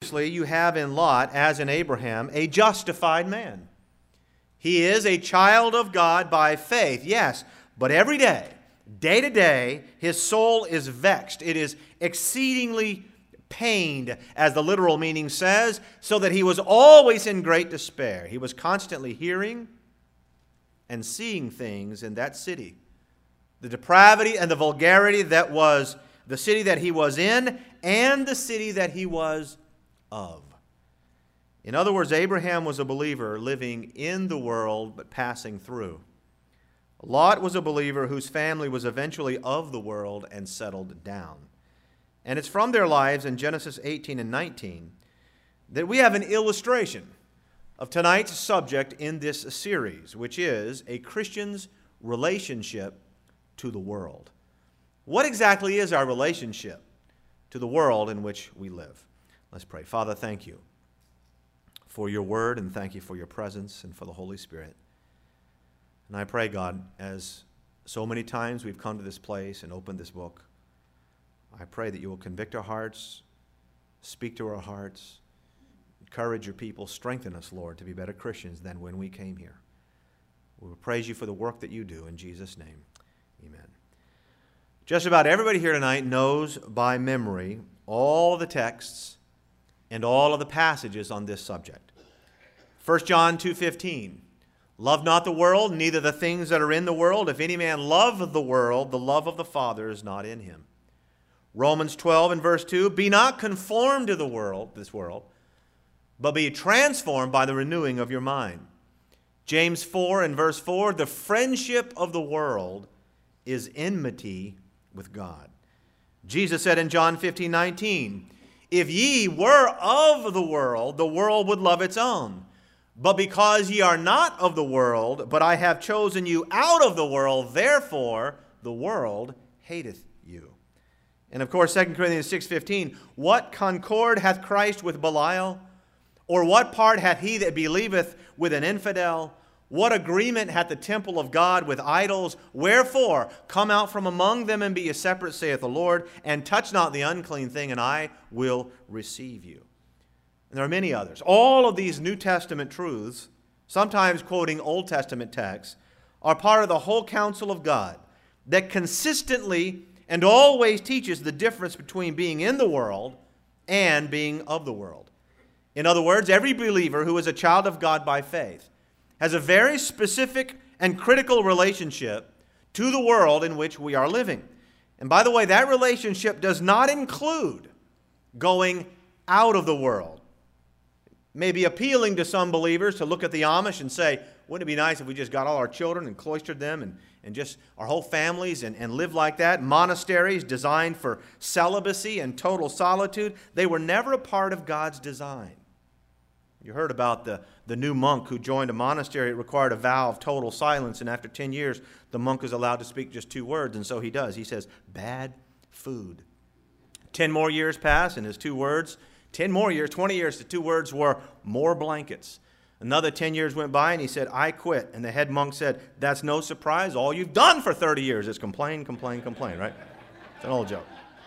obviously, you have in Lot, as in Abraham, a justified man. He is a child of God by faith, yes, but every day, day to day, his soul is vexed. It is exceedingly pained, as the literal meaning says, so that he was always in great despair. He was constantly hearing and seeing things in that city. The depravity and the vulgarity that was the city that he was in and the city that he was of. In other words, Abraham was a believer living in the world but passing through. Lot was a believer whose family was eventually of the world and settled down. And it's from their lives in Genesis 18 and 19 that we have an illustration of tonight's subject in this series, which is a Christian's relationship to the world. What exactly is our relationship to the world in which we live? Let's pray. Father, thank you for your word, and thank you for your presence and for the Holy Spirit. And I pray, God, as so many times we've come to this place and opened this book, I pray that you will convict our hearts, speak to our hearts, encourage your people, strengthen us, Lord, to be better Christians than when we came here. We will praise you for the work that you do. In Jesus' name, amen. Just about everybody here tonight knows by memory all the texts and all of the passages on this subject. 1 John 2:15, love not the world, neither the things that are in the world. If any man love the world, the love of the Father is not in him. Romans 12 and verse 2, be not conformed to the world, this world, but be transformed by the renewing of your mind. James 4 and verse 4, the friendship of the world is enmity with God. Jesus said in John 15:19, if ye were of the world would love its own. But because ye are not of the world, but I have chosen you out of the world, therefore the world hateth you. And of course, 2 Corinthians 6:15, what concord hath Christ with Belial? Or what part hath he that believeth with an infidel? What agreement hath the temple of God with idols? Wherefore, come out from among them and be ye separate, saith the Lord, and touch not the unclean thing, and I will receive you. And there are many others. All of these New Testament truths, sometimes quoting Old Testament texts, are part of the whole counsel of God that consistently and always teaches the difference between being in the world and being of the world. In other words, every believer who is a child of God by faith has a very specific and critical relationship to the world in which we are living. And by the way, that relationship does not include going out of the world. It may be appealing to some believers to look at the Amish and say, wouldn't it be nice if we just got all our children and cloistered them and just our whole families and live like that? Monasteries designed for celibacy and total solitude, they were never a part of God's design. You heard about the new monk who joined a monastery. It required a vow of total silence, and after 10 years, the monk is allowed to speak just 2 words, and so he does. He says, bad food. 10 more years pass, and his 2 words, 10 more years, 20 years, the 2 words were more blankets. Another 10 years went by, and he said, I quit. And the head monk said, that's no surprise. All you've done for 30 years is complain, complain, complain, right? It's an old joke.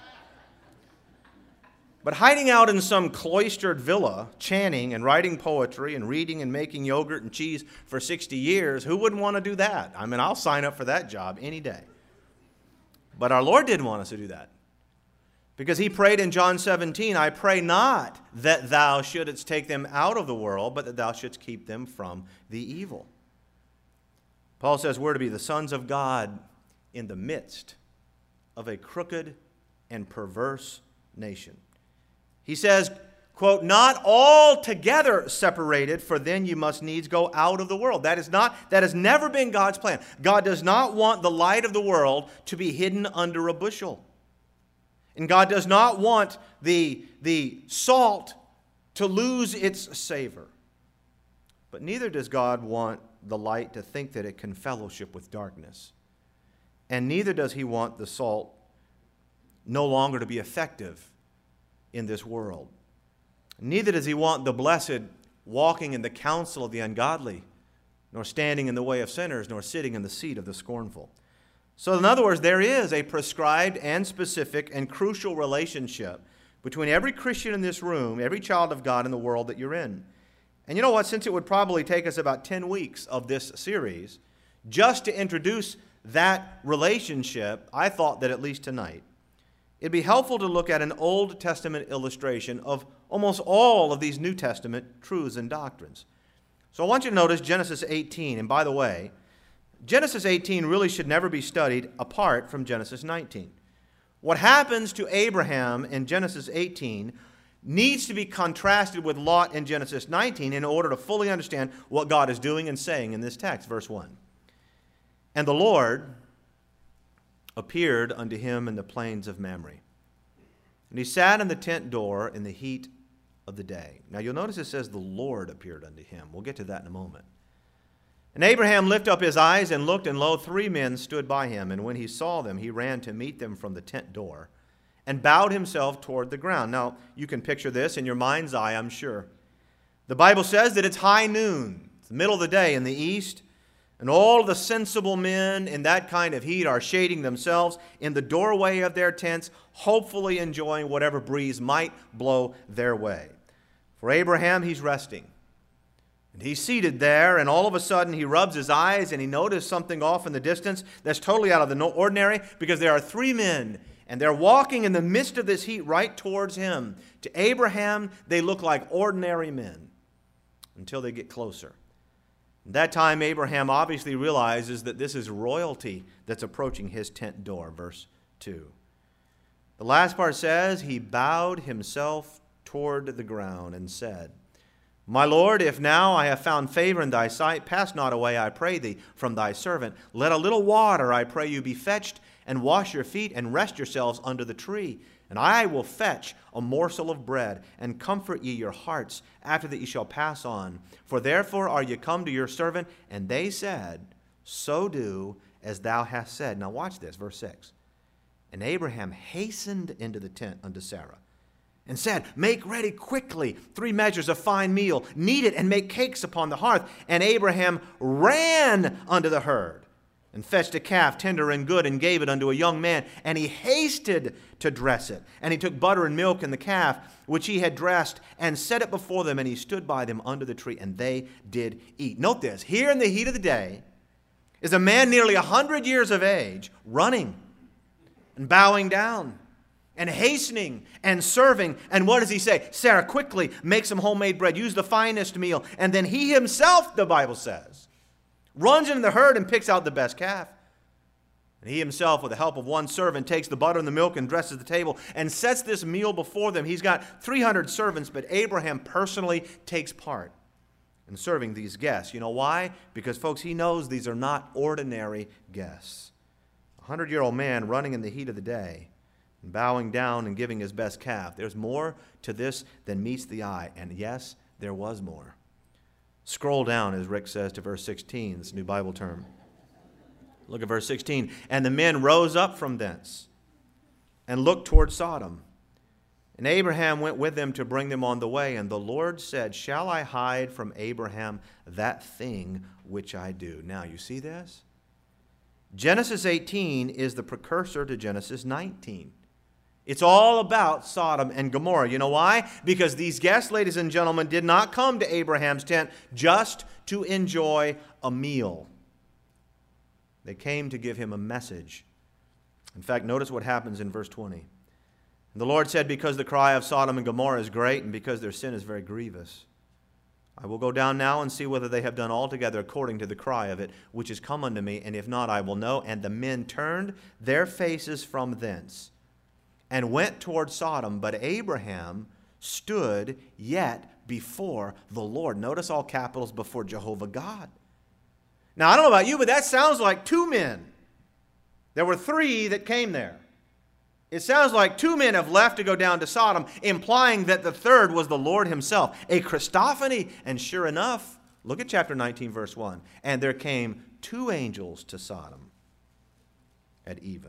But hiding out in some cloistered villa, chanting and writing poetry and reading and making yogurt and cheese for 60 years, who wouldn't want to do that? I mean, I'll sign up for that job any day. But our Lord didn't want us to do that. Because he prayed in John 17, I pray not that thou shouldest take them out of the world, but that thou shouldst keep them from the evil. Paul says we're to be the sons of God in the midst of a crooked and perverse nation. He says, quote, not altogether separated, for then you must needs go out of the world. That has never been God's plan. God does not want the light of the world to be hidden under a bushel. And God does not want the salt to lose its savor. But neither does God want the light to think that it can fellowship with darkness. And neither does he want the salt no longer to be effective in this world. Neither does he want the blessed walking in the counsel of the ungodly, nor standing in the way of sinners, nor sitting in the seat of the scornful. So in other words, there is a prescribed and specific and crucial relationship between every Christian in this room, every child of God in the world that you're in. And you know what? Since it would probably take us about 10 weeks of this series just to introduce that relationship, I thought that at least tonight it'd be helpful to look at an Old Testament illustration of almost all of these New Testament truths and doctrines. So I want you to notice Genesis 18. And by the way, Genesis 18 really should never be studied apart from Genesis 19. What happens to Abraham in Genesis 18 needs to be contrasted with Lot in Genesis 19 in order to fully understand what God is doing and saying in this text. Verse 1. And the Lord appeared unto him in the plains of Mamre. And he sat in the tent door in the heat of the day. Now you'll notice it says the Lord appeared unto him. We'll get to that in a moment. And Abraham lifted up his eyes and looked, and lo, 3 men stood by him. And when he saw them, he ran to meet them from the tent door and bowed himself toward the ground. Now, you can picture this in your mind's eye, I'm sure. The Bible says that it's high noon. It's the middle of the day in the east. And all the sensible men in that kind of heat are shading themselves in the doorway of their tents, hopefully enjoying whatever breeze might blow their way. For Abraham, he's resting. And he's seated there, and all of a sudden he rubs his eyes and he noticed something off in the distance that's totally out of the ordinary, because there are 3 men, and they're walking in the midst of this heat right towards him. To Abraham, they look like ordinary men until they get closer. At that time, Abraham obviously realizes that this is royalty that's approaching his tent door. Verse 2. The last part says, he bowed himself toward the ground and said, My Lord, if now I have found favor in thy sight, pass not away, I pray thee, from thy servant. Let a little water, I pray you, be fetched, and wash your feet, and rest yourselves under the tree. And I will fetch a morsel of bread, and comfort ye your hearts, after that ye shall pass on. For therefore are ye come to your servant. And they said, So do as thou hast said. Now watch this, verse 6. And Abraham hastened into the tent unto Sarah, and said, Make ready quickly 3 measures of fine meal, knead it, and make cakes upon the hearth. And Abraham ran unto the herd, and fetched a calf tender and good, and gave it unto a young man. And he hasted to dress it. And he took butter and milk and the calf, which he had dressed, and set it before them. And he stood by them under the tree, and they did eat. Note this, here in the heat of the day is a man nearly 100 years of age, running and bowing down and hastening and serving. And what does he say? Sarah, quickly make some homemade bread. Use the finest meal. And then he himself, the Bible says, runs into the herd and picks out the best calf. And he himself, with the help of one servant, takes the butter and the milk and dresses the table and sets this meal before them. He's got 300 servants, but Abraham personally takes part in serving these guests. You know why? Because, folks, he knows these are not ordinary guests. A 100-year-old man running in the heat of the day, bowing down and giving his best calf. There's more to this than meets the eye. And yes, there was more. Scroll down, as Rick says, to verse 16, this new Bible term. Look at verse 16. And the men rose up from thence and looked toward Sodom. And Abraham went with them to bring them on the way. And the Lord said, Shall I hide from Abraham that thing which I do? Now, you see this? Genesis 18 is the precursor to Genesis 19. It's all about Sodom and Gomorrah. You know why? Because these guests, ladies and gentlemen, did not come to Abraham's tent just to enjoy a meal. They came to give him a message. In fact, notice what happens in verse 20. And the Lord said, Because the cry of Sodom and Gomorrah is great, and because their sin is very grievous, I will go down now and see whether they have done altogether according to the cry of it, which is come unto me, and if not, I will know. And the men turned their faces from thence, and went toward Sodom, but Abraham stood yet before the Lord. Notice all capitals, before Jehovah God. Now, I don't know about you, but that sounds like 2 men. There were 3 that came there. It sounds like 2 men have left to go down to Sodom, implying that the third was the Lord himself, a Christophany. And sure enough, look at chapter 19, verse 1. And there came 2 angels to Sodom at even.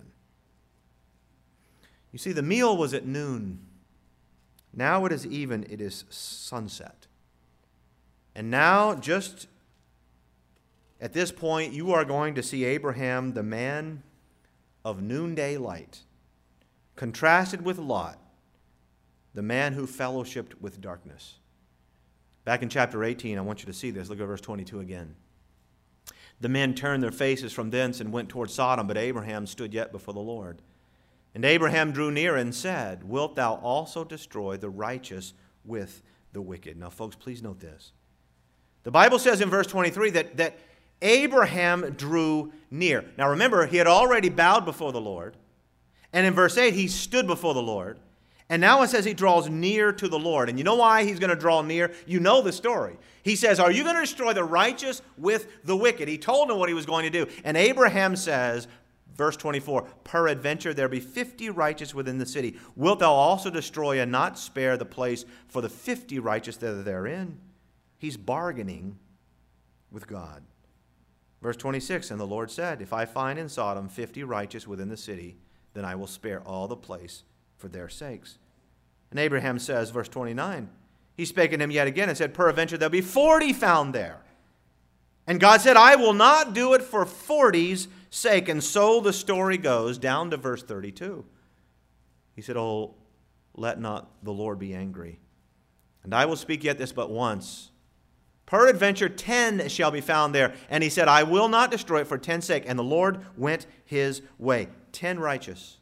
You see, the meal was at noon. Now it is even, it is sunset. And now, just at this point, you are going to see Abraham, the man of noonday light, contrasted with Lot, the man who fellowshiped with darkness. Back in chapter 18, I want you to see this. Look at verse 22 again. The men turned their faces from thence and went toward Sodom, but Abraham stood yet before the Lord. And Abraham drew near and said, Wilt thou also destroy the righteous with the wicked? Now, folks, please note this. The Bible says in verse 23 that Abraham drew near. Now, remember, he had already bowed before the Lord. And in verse 8, he stood before the Lord. And now it says he draws near to the Lord. And you know why he's going to draw near? You know the story. He says, are you going to destroy the righteous with the wicked? He told him what he was going to do. And Abraham says, verse 24, Peradventure there be 50 righteous within the city. Wilt thou also destroy and not spare the place for the 50 righteous that are therein? He's bargaining with God. Verse 26, and the Lord said, If I find in Sodom 50 righteous within the city, then I will spare all the place for their sakes. And Abraham says, verse 29, he spake unto him yet again and said, Peradventure there'll be 40 found there. And God said, I will not do it for 40's sake. And so the story goes down to verse 32. He said, Oh, let not the Lord be angry. And I will speak yet this but once. Peradventure 10 shall be found there. And he said, I will not destroy it for 10's sake. And the Lord went his way. 10 righteous.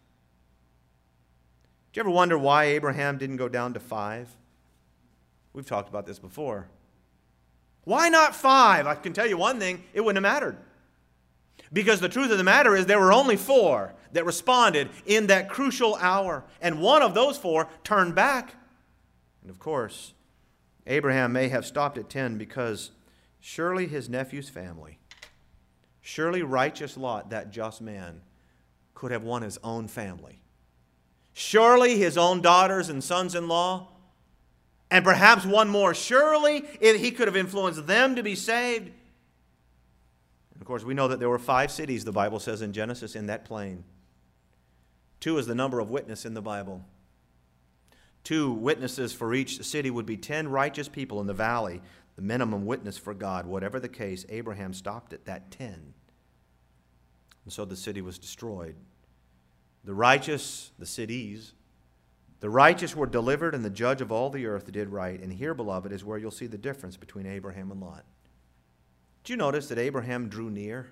Do you ever wonder why Abraham didn't go down to 5? We've talked about this before. Why not 5? I can tell you one thing, it wouldn't have mattered. Because the truth of the matter is there were only 4 that responded in that crucial hour. And one of those 4 turned back. And of course, Abraham may have stopped at 10 because surely his nephew's family, surely righteous Lot, that just man, could have won his own family. Surely his own daughters and sons-in-law, and perhaps one more. Surely he could have influenced them to be saved. And of course, we know that there were 5 cities, the Bible says in Genesis, in that plain. 2 is the number of witness in the Bible. 2 witnesses for each city would be 10 righteous people in the valley, the minimum witness for God. Whatever the case, Abraham stopped at that 10. And so the city was destroyed. The righteous, the cities, the righteous were delivered, and the judge of all the earth did right. And here, beloved, is where you'll see the difference between Abraham and Lot. Did you notice that Abraham drew near?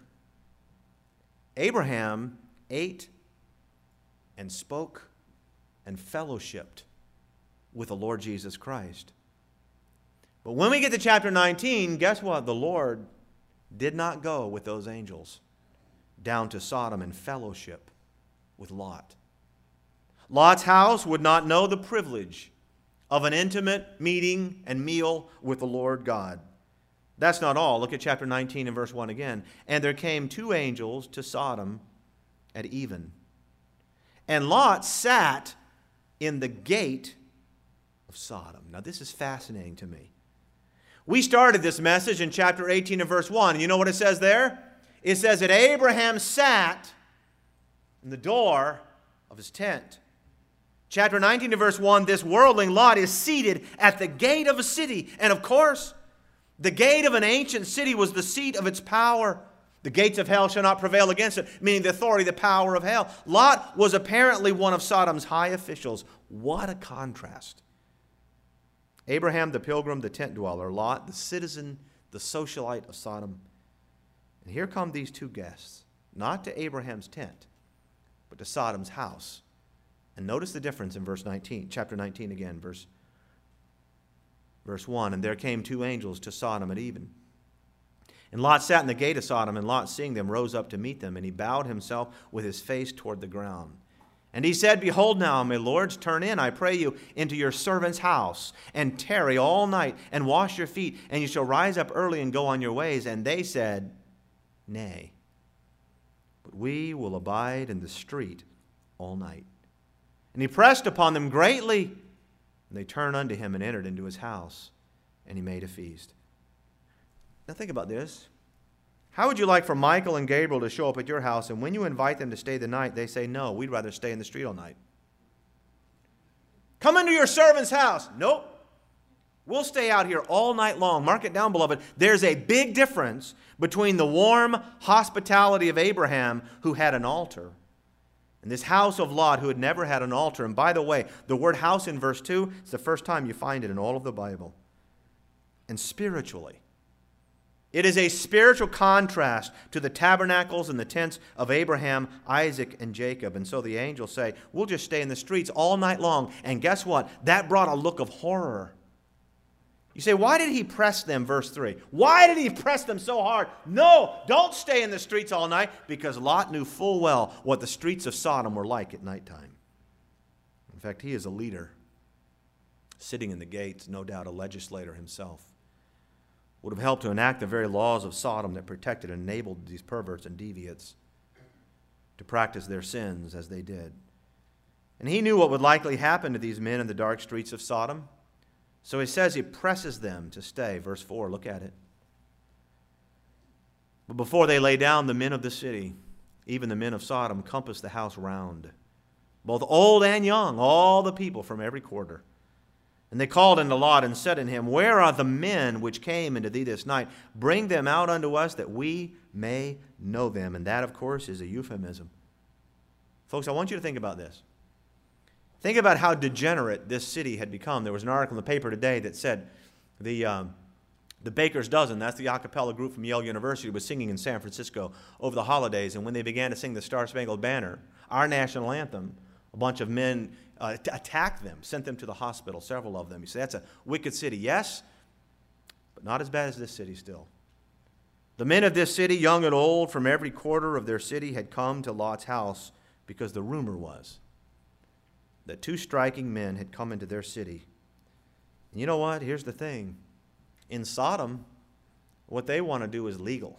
Abraham ate and spoke and fellowshipped with the Lord Jesus Christ. But when we get to chapter 19, guess what? The Lord did not go with those angels down to Sodom and fellowship with Lot. Lot's house would not know the privilege of an intimate meeting and meal with the Lord God. That's not all. Look at chapter 19 and verse 1 again. And there came 2 angels to Sodom at even. And Lot sat in the gate of Sodom. Now this is fascinating to me. We started this message in chapter 18 and verse 1. You know what it says there? It says that Abraham sat in the door of his tent. Chapter 19 and verse 1, this worldling Lot is seated at the gate of a city. And of course, the gate of an ancient city was the seat of its power. The gates of hell shall not prevail against it, meaning the authority, the power of hell. Lot was apparently one of Sodom's high officials. What a contrast. Abraham, the pilgrim, the tent dweller. Lot, the citizen, the socialite of Sodom. And here come these 2 guests, not to Abraham's tent, but to Sodom's house. And notice the difference in verse 19, chapter 19 again, verse 1. And there came 2 angels to Sodom at even. And Lot sat in the gate of Sodom, and Lot, seeing them, rose up to meet them, and he bowed himself with his face toward the ground. And he said, Behold now, my lords, turn in, I pray you, into your servant's house, and tarry all night, and wash your feet, and you shall rise up early and go on your ways. And they said, Nay, but we will abide in the street all night. And he pressed upon them greatly, and they turned unto him and entered into his house, and he made a feast. Now think about this. How would you like for Michael and Gabriel to show up at your house, and when you invite them to stay the night, they say, No, we'd rather stay in the street all night? Come into your servant's house. Nope. We'll stay out here all night long. Mark it down, beloved. There's a big difference between the warm hospitality of Abraham, who had an altar, And this house of Lot, who had never had an altar, and by the way, the word house in verse 2 is the first time you find it in all of the Bible. And spiritually, it is a spiritual contrast to the tabernacles and the tents of Abraham, Isaac, and Jacob. And so the angels say, we'll just stay in the streets all night long. And guess what? That brought a look of horror. You say, why did he press them, verse 3? Why did he press them so hard? No, don't stay in the streets all night, because Lot knew full well what the streets of Sodom were like at nighttime. In fact, he is a leader, sitting in the gates, no doubt a legislator himself. Would have helped to enact the very laws of Sodom that protected and enabled these perverts and deviates to practice their sins as they did. And he knew what would likely happen to these men in the dark streets of Sodom. So he says he presses them to stay. Verse 4, look at it. But before they lay down, the men of the city, even the men of Sodom, compassed the house round, both old and young, all the people from every quarter. And they called unto Lot and said unto him, where are the men which came into thee this night? Bring them out unto us, that we may know them. And that, of course, is a euphemism. Folks, I want you to think about this. Think about how degenerate this city had become. There was an article in the paper today that said the Baker's Dozen, that's the a cappella group from Yale University, was singing in San Francisco over the holidays. And when they began to sing the Star-Spangled Banner, our national anthem, a bunch of men attacked them, sent them to the hospital, several of them. You say, that's a wicked city. Yes, but not as bad as this city still. The men of this city, young and old, from every quarter of their city, had come to Lot's house because the rumor was that two striking men had come into their city. And you know what? Here's the thing. In Sodom, what they want to do is legal.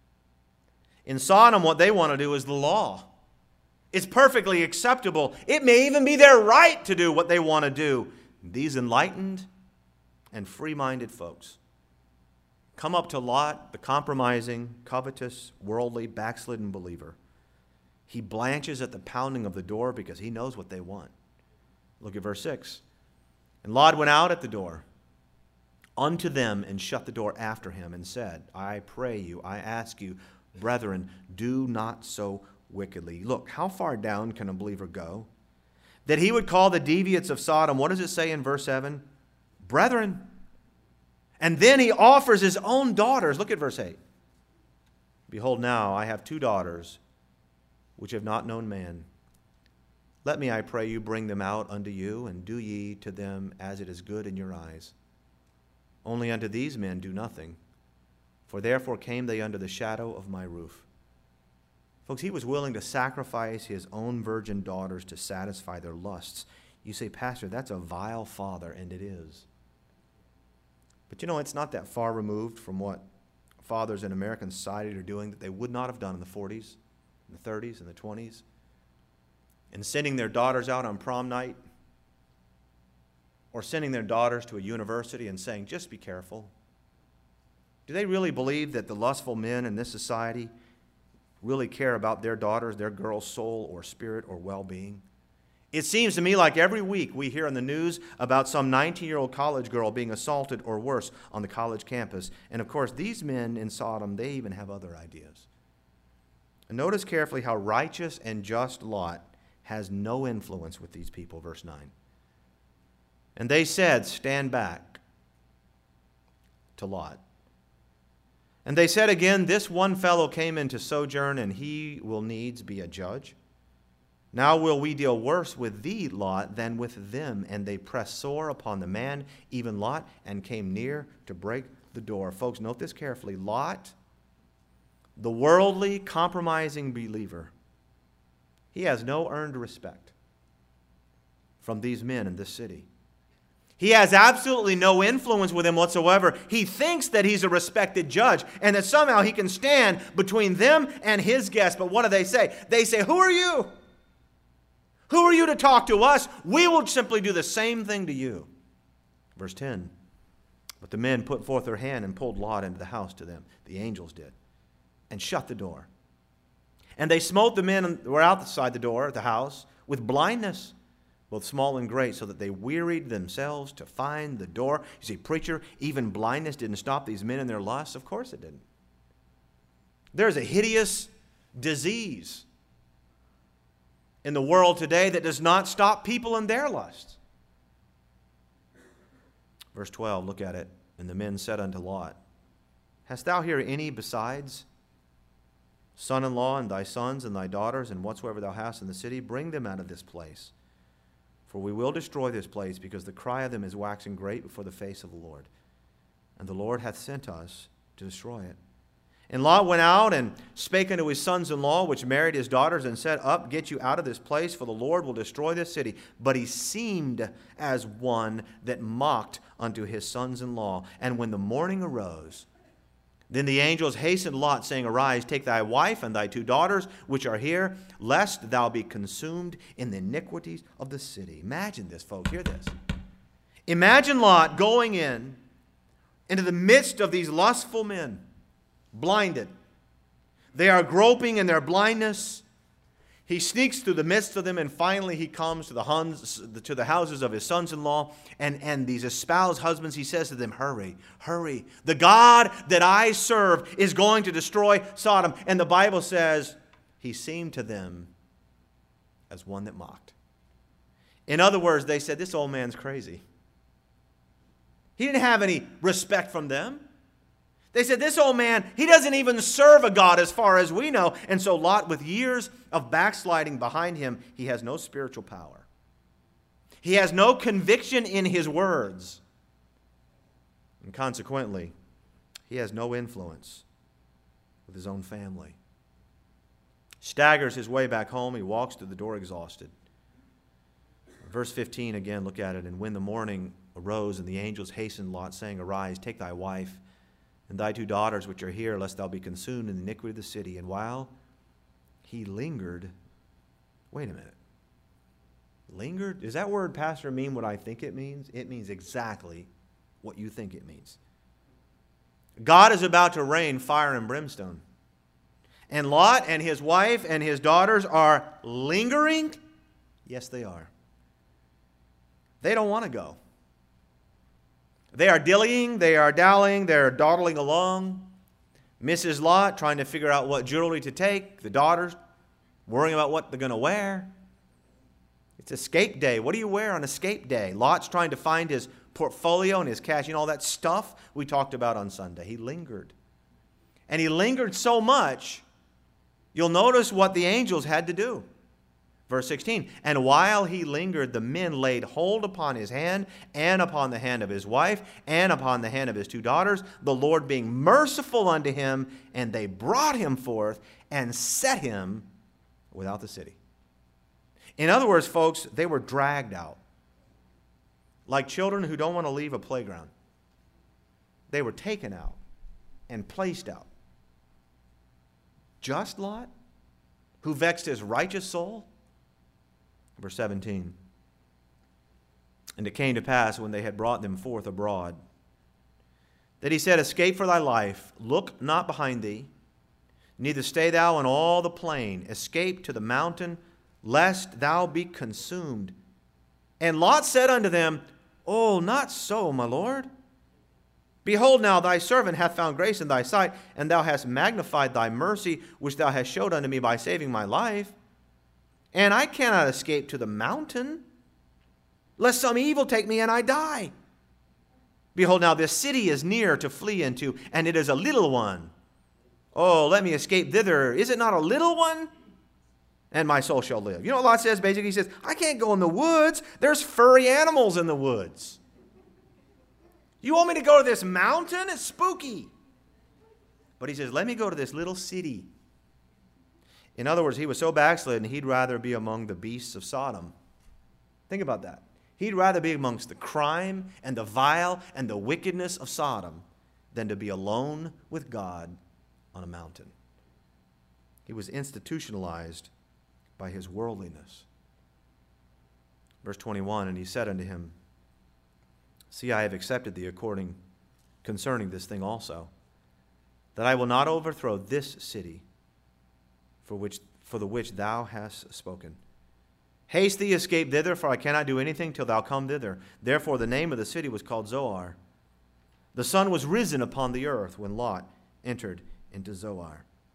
In Sodom, what they want to do is the law. It's perfectly acceptable. It may even be their right to do what they want to do. These enlightened and free-minded folks come up to Lot, the compromising, covetous, worldly, backslidden believer. He blanches at the pounding of the door because he knows what they want. Look at verse 6. And Lot went out at the door unto them and shut the door after him and said, I pray you, I ask you, brethren, do not so wickedly. Look, how far down can a believer go? That he would call the deviates of Sodom, what does it say in verse 7? Brethren. And then he offers his own daughters. Look at verse 8. Behold, now I have two daughters which have not known man. Let me, I pray you, bring them out unto you, and do ye to them as it is good in your eyes. Only unto these men do nothing, for therefore came they under the shadow of my roof. Folks, he was willing to sacrifice his own virgin daughters to satisfy their lusts. You say, Pastor, that's a vile father, and it is. But you know, it's not that far removed from what fathers in American society are doing that they would not have done in the 40s, in the 30s, and the 20s. And sending their daughters out on prom night, or sending their daughters to a university and saying, just be careful. Do they really believe that the lustful men in this society really care about their daughters, their girl's soul or spirit or well-being? It seems to me like every week we hear in the news about some 19-year-old college girl being assaulted or worse on the college campus. And of course, these men in Sodom, they even have other ideas. And notice carefully how righteous and just Lot has no influence with these people, verse 9. And they said, stand back, to Lot. And they said again, this one fellow came in to sojourn, and he will needs be a judge. Now will we deal worse with thee, Lot, than with them. And they pressed sore upon the man, even Lot, and came near to break the door. Folks, note this carefully. Lot, the worldly, compromising believer, he has no earned respect from these men in this city. He has absolutely no influence with him whatsoever. He thinks that he's a respected judge and that somehow he can stand between them and his guests. But what do they say? They say, who are you? Who are you to talk to us? We will simply do the same thing to you. Verse 10. But the men put forth their hand and pulled Lot into the house to them. The angels did. And shut the door. And they smote the men who were outside the door of the house with blindness, both small and great, so that they wearied themselves to find the door. You see, preacher, even blindness didn't stop these men in their lusts? Of course it didn't. There's a hideous disease in the world today that does not stop people in their lusts. Verse 12, look at it. And the men said unto Lot, Hast thou here any besides son-in-law, and thy sons, and thy daughters, and whatsoever thou hast in the city? Bring them out of this place. For we will destroy this place, because the cry of them is waxing great before the face of the Lord. And the Lord hath sent us to destroy it. And Lot went out and spake unto his sons-in-law, which married his daughters, and said, Up, get you out of this place, for the Lord will destroy this city. But he seemed as one that mocked unto his sons-in-law. And when the morning arose, then the angels hastened Lot, saying, Arise, take thy wife and thy 2 daughters, which are here, lest thou be consumed in the iniquities of the city. Imagine this, folks. Hear this. Imagine Lot going into the midst of these lustful men, blinded. They are groping in their blindness. He sneaks through the midst of them, and finally he comes to the houses of his sons-in-law, and these espoused husbands, he says to them, Hurry, hurry. The God that I serve is going to destroy Sodom. And the Bible says he seemed to them as one that mocked. In other words, they said, This old man's crazy. He didn't have any respect from them. They said, This old man, he doesn't even serve a God as far as we know. And so Lot, with years of backsliding behind him, he has no spiritual power. He has no conviction in his words. And consequently, he has no influence with his own family. Staggers his way back home. He walks to the door exhausted. Verse 15 again, look at it. And when the morning arose, and the angels hastened Lot, saying, Arise, take thy wife and thy 2 daughters which are here, lest thou be consumed in the iniquity of the city. And while he lingered, wait a minute. Lingered? Does that word, Pastor, mean what I think it means? It means exactly what you think it means. God is about to rain fire and brimstone. And Lot and his wife and his daughters are lingering? Yes, they are. They don't want to go. They are dillying, they are dallying, they're dawdling along. Mrs. Lot trying to figure out what jewelry to take. The daughters worrying about what they're going to wear. It's escape day. What do you wear on escape day? Lot's trying to find his portfolio and his cash, all that stuff we talked about on Sunday. He lingered. And he lingered so much, you'll notice what the angels had to do. Verse 16, And while he lingered, the men laid hold upon his hand, and upon the hand of his wife, and upon the hand of his 2 daughters, the Lord being merciful unto him, and they brought him forth, and set him without the city. In other words, folks, they were dragged out. Like children who don't want to leave a playground. They were taken out and placed out. Just Lot, who vexed his righteous soul? Verse 17, And it came to pass, when they had brought them forth abroad, that he said, Escape for thy life, look not behind thee, neither stay thou in all the plain. Escape to the mountain, lest thou be consumed. And Lot said unto them, Oh, not so, my lord. Behold, now thy servant hath found grace in thy sight, and thou hast magnified thy mercy, which thou hast showed unto me by saving my life. And I cannot escape to the mountain, lest some evil take me and I die. Behold, now this city is near to flee into, and it is a little one. Oh, let me escape thither. Is it not a little one? And my soul shall live. You know what Lot says? Basically, he says, I can't go in the woods. There's furry animals in the woods. You want me to go to this mountain? It's spooky. But he says, let me go to this little city. In other words, he was so backslidden, he'd rather be among the beasts of Sodom. Think about that. He'd rather be amongst the crime and the vile and the wickedness of Sodom than to be alone with God on a mountain. He was institutionalized by his worldliness. Verse 21, And he said unto him, See, I have accepted thee concerning this thing also, that I will not overthrow this city for the which thou hast spoken. Haste thee, escape thither, for I cannot do anything till thou come thither. Therefore the name of the city was called Zoar. The sun was risen upon the earth when Lot entered into Zoar.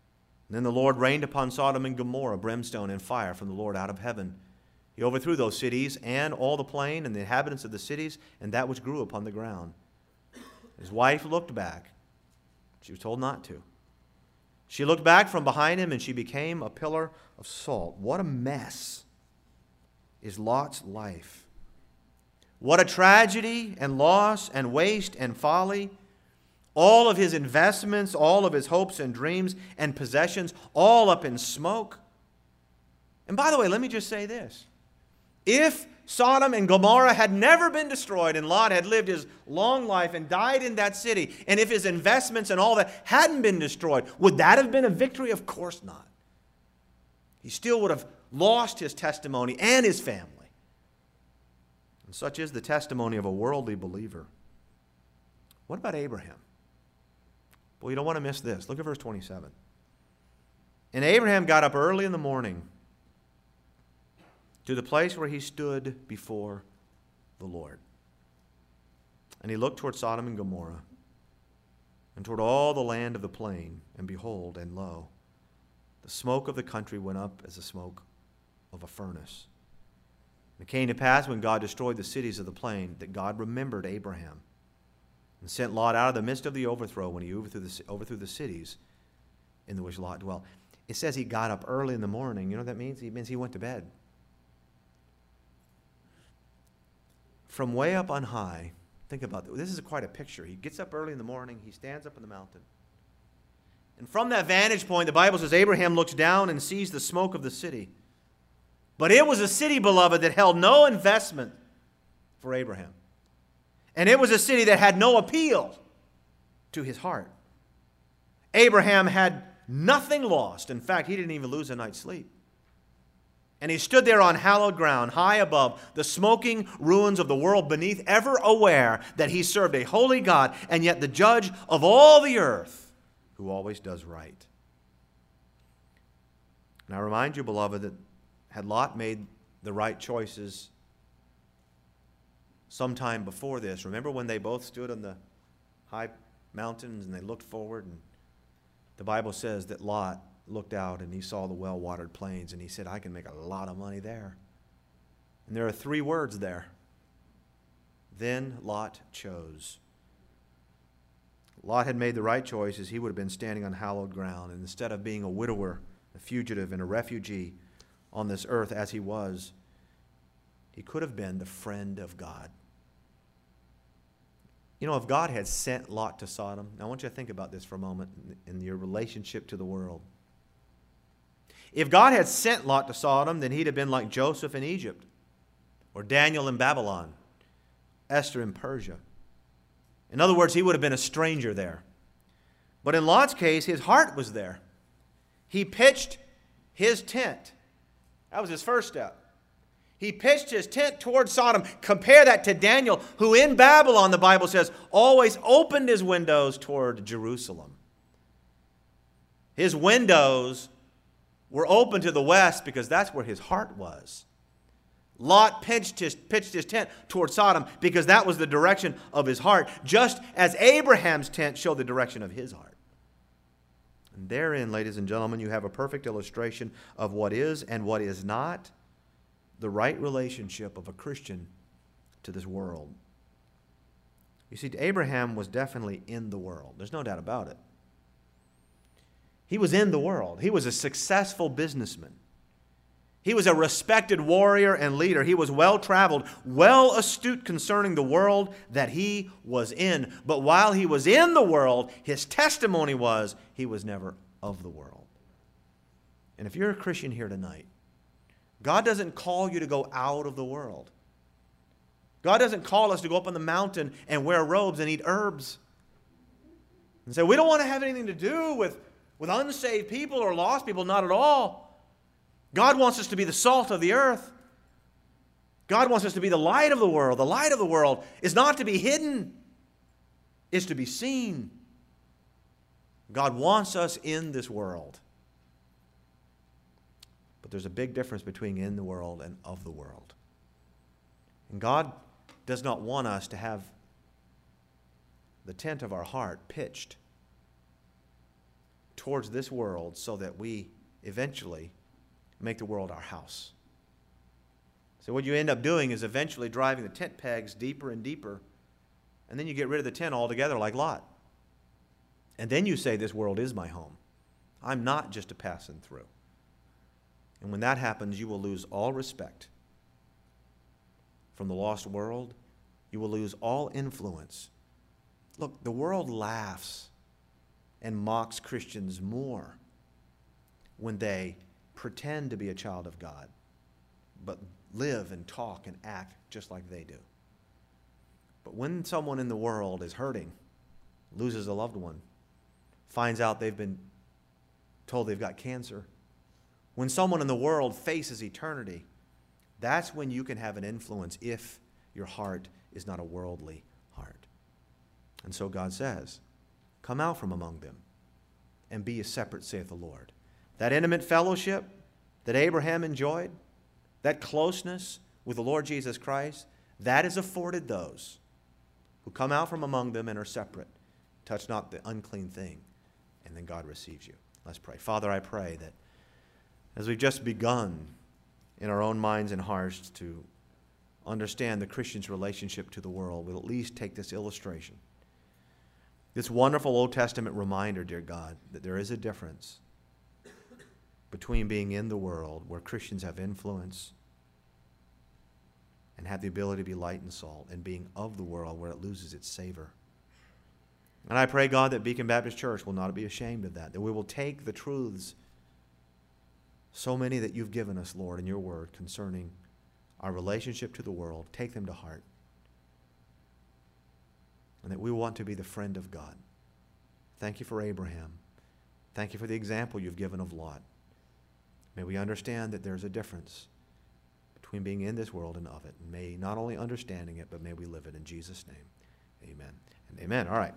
And then the Lord rained upon Sodom and Gomorrah brimstone and fire from the Lord out of heaven. He overthrew those cities and all the plain and the inhabitants of the cities and that which grew upon the ground. His wife looked back. She was told not to. She looked back from behind him and she became a pillar of salt. What a mess is Lot's life. What a tragedy and loss and waste and folly. All of his investments, all of his hopes and dreams and possessions, all up in smoke. And by the way, let me just say this. If Sodom and Gomorrah had never been destroyed and Lot had lived his long life and died in that city, and if his investments and all that hadn't been destroyed, would that have been a victory? Of course not. He still would have lost his testimony and his family. And such is the testimony of a worldly believer. What about Abraham? Well, you don't want to miss this. Look at verse 27. And Abraham got up early in the morning to the place where he stood before the Lord. And he looked toward Sodom and Gomorrah and toward all the land of the plain. And behold, and lo, the smoke of the country went up as the smoke of a furnace. And it came to pass when God destroyed the cities of the plain that God remembered Abraham and sent Lot out of the midst of the overthrow when he overthrew the cities in which Lot dwelt. It says he got up early in the morning. You know what that means? It means he went to bed. From way up on high, think about this. This is quite a picture. He gets up early in the morning. He stands up in the mountain. And from that vantage point, the Bible says Abraham looks down and sees the smoke of the city. But it was a city, beloved, that held no investment for Abraham. And it was a city that had no appeal to his heart. Abraham had nothing lost. In fact, he didn't even lose a night's sleep. And he stood there on hallowed ground, high above the smoking ruins of the world beneath, ever aware that he served a holy God and yet the judge of all the earth, who always does right. And I remind you, beloved, that had Lot made the right choices sometime before this, remember when they both stood on the high mountains and they looked forward, and the Bible says that Lot looked out and he saw the well-watered plains and he said, I can make a lot of money there. And there are 3 words there. Then Lot chose. Lot had made the right choices. He would have been standing on hallowed ground. And instead of being a widower, a fugitive, and a refugee on this earth as he was, he could have been the friend of God. You know, if God had sent Lot to Sodom, now I want you to think about this for a moment in your relationship to the world. If God had sent Lot to Sodom, then he'd have been like Joseph in Egypt, or Daniel in Babylon, Esther in Persia. In other words, he would have been a stranger there. But in Lot's case, his heart was there. He pitched his tent. That was his first step. He pitched his tent toward Sodom. Compare that to Daniel, who in Babylon, the Bible says, always opened his windows toward Jerusalem. His windows were open to the west because that's where his heart was. Lot pitched his tent toward Sodom because that was the direction of his heart, just as Abraham's tent showed the direction of his heart. And therein, ladies and gentlemen, you have a perfect illustration of what is and what is not the right relationship of a Christian to this world. You see, Abraham was definitely in the world. There's no doubt about it. He was in the world. He was a successful businessman. He was a respected warrior and leader. He was well-traveled, well-astute concerning the world that he was in. But while he was in the world, his testimony was he was never of the world. And if you're a Christian here tonight, God doesn't call you to go out of the world. God doesn't call us to go up on the mountain and wear robes and eat herbs. And say, we don't want to have anything to do with unsaved people or lost people. Not at all. God wants us to be the salt of the earth. God wants us to be the light of the world. The light of the world is not to be hidden. It's to be seen. God wants us in this world. But there's a big difference between in the world and of the world. And God does not want us to have the tent of our heart pitched towards this world so that we eventually make the world our house. So what you end up doing is eventually driving the tent pegs deeper and deeper, and then you get rid of the tent altogether like Lot. And then you say, this world is my home. I'm not just a passing through. And when that happens, you will lose all respect from the lost world. You will lose all influence. Look, the world laughs and mocks Christians more when they pretend to be a child of God, but live and talk and act just like they do. But when someone in the world is hurting, loses a loved one, finds out they've been told they've got cancer, when someone in the world faces eternity, that's when you can have an influence if your heart is not a worldly heart. And so God says, come out from among them and be ye separate, saith the Lord. That intimate fellowship that Abraham enjoyed, that closeness with the Lord Jesus Christ, that is afforded those who come out from among them and are separate. Touch not the unclean thing, and then God receives you. Let's pray. Father, I pray that as we've just begun in our own minds and hearts to understand the Christian's relationship to the world, we'll at least take this illustration, this wonderful Old Testament reminder, dear God, that there is a difference between being in the world, where Christians have influence and have the ability to be light and salt, and being of the world, where it loses its savor. And I pray, God, that Beacon Baptist Church will not be ashamed of that we will take the truths, so many that you've given us, Lord, in your word concerning our relationship to the world, take them to heart. And that we want to be the friend of God. Thank you for Abraham. Thank you for the example you've given of Lot. May we understand that there's a difference between being in this world and of it. And may not only understanding it, but may we live it in Jesus' name. Amen and amen. All right.